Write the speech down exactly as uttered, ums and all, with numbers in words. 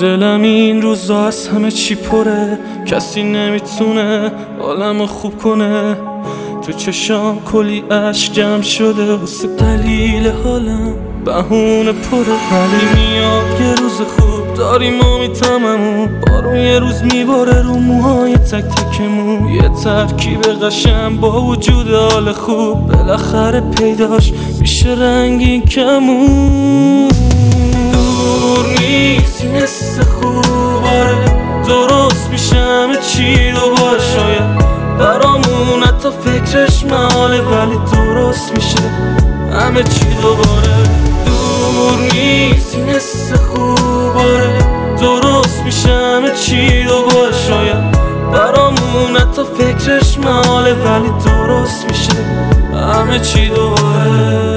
دلم این روزا از همه چی پره، کسی نمیتونه حالمو خوب کنه. تو چشام کلی عشق جمع شده واسه دلیل حالم بهونه پره. ولی میاد یه روز خوب داریم و میتممون، بارون یه روز میباره رو موهای تک تکمون. یه ترکیب قشنگ با وجود حال خوب بالاخره پیداش میشه رنگین کمون. دور نیست این حس خوب، آره درست میشه همه چی دوباره. شاید برامون حتی فکرش محاله ولی درست میشه همه چی دوباره. دور نیست این حس خوب، آره درست میشه همه چی دوباره. شاید برامون حتی فکرش محاله ولی درست میشه همه چی دوباره.